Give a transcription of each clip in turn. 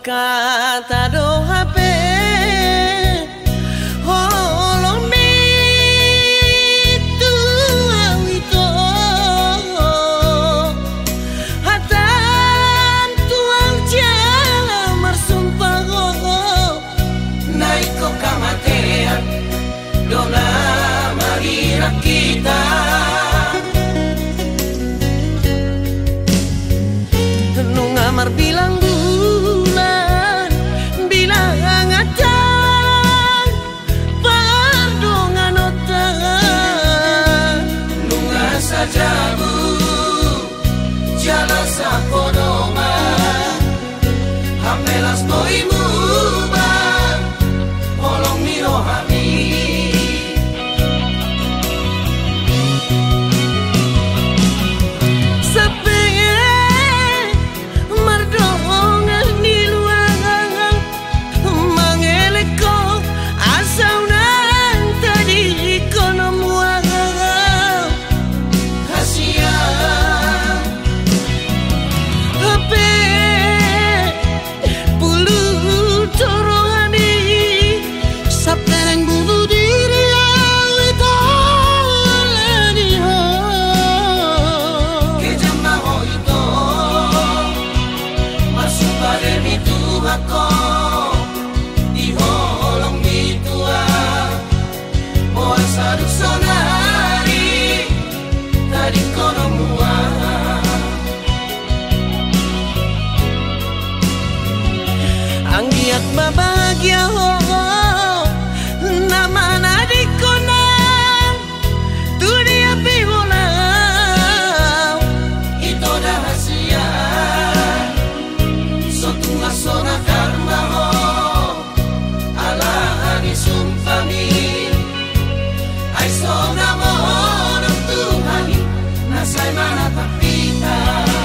kata do HP holong itu awito hatan tuang jala marsumpah naik ko kamatean dona marira kita nungamar bilang bulan bilang ngatan pardongan otan nunga saja bu jala sakodoma hapelas toimu bang holong mirohami Anggiat bahagia ho nama nadiko nang dunia bibolang itu rahasia sotunga sona karma ho ala ani sumpami ai sona mohon Tuhan nasai mana tapita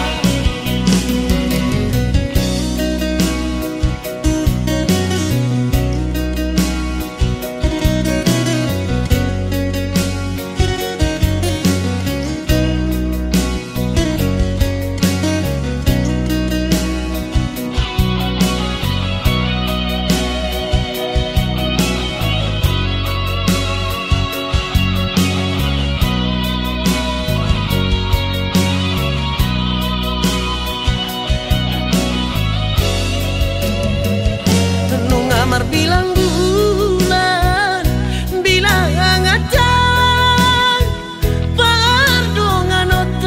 Amar bilang bulan bilang ngatan pardongan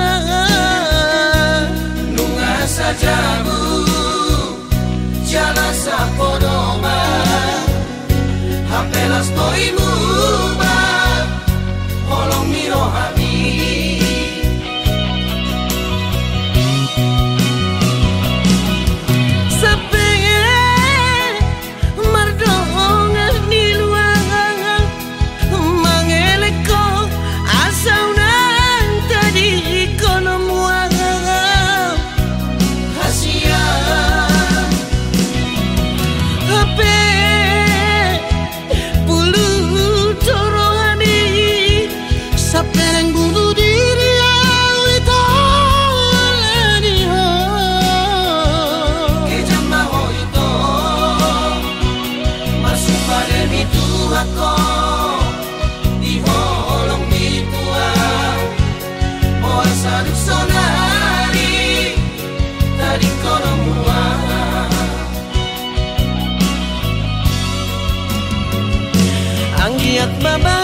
otan nunga saja bu jala sapodoma hapelas toimu bang holong mirohami Anggiat baba